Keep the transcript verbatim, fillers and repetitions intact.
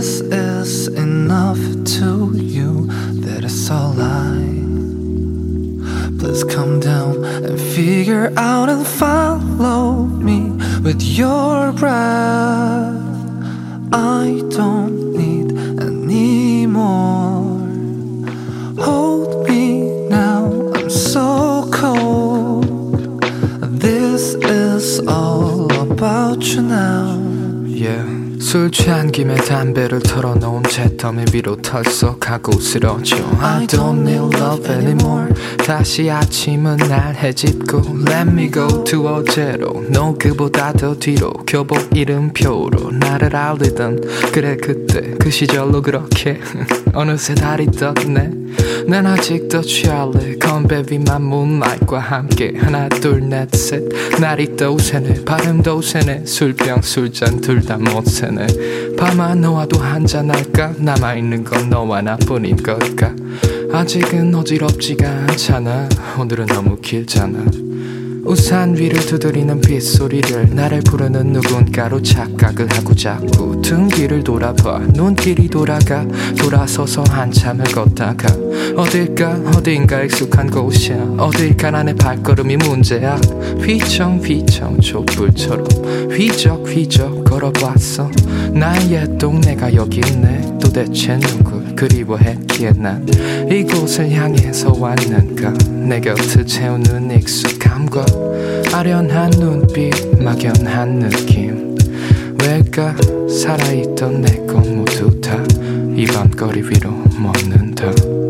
this is enough to you, that is all I. Please come down and figure out and follow me with your breath. I don't need any more. Hold me now, I'm so cold. This is all about you now. Yeah. 술 취한 김에 담배를 털어놓은 채더미 위로 털썩하고 쓰러져. I don't need love anymore. 다시 아침은 날 헤집고 Let me go to 어제로. 너 그보다 더 뒤로 교복 이름표로 나를 알리던 그래 그때 그 시절로 그렇게 어느새 달이 떴네. 난 아직도 취할래. 건배 위만 moonlight과 함께 하나 둘 넷 셋. 날이 또 새네 발음도 새네. 술병 술잔 둘 다 못 새네. 밤아 너와도 한잔할까. 남아있는 건 너와 나뿐인 걸까. 아직은 어지럽지가 않잖아. 오늘은 너무 길잖아. 우산 위를 두드리는 빗소리를 나를 부르는 누군가로 착각을 하고 자꾸 등 뒤를 돌아봐. 눈길이 돌아가. 돌아서서 한참을 걷다가 어딜까 어딘가 익숙한 곳이야. 어딜까 나의 발걸음이 문제야. 휘청휘청 촛불처럼 휘적휘적 걸어봤어. 나의 동네가 여기 있네. 도대체 누굴 그리워했기에 난 이곳을 향해서 왔는가. 내 곁을 채우는 익숙함과 아련한 눈빛 막연한 느낌. 왜일까. 살아있던 내 것 모두 다 이 밤거리 위로 먹는다.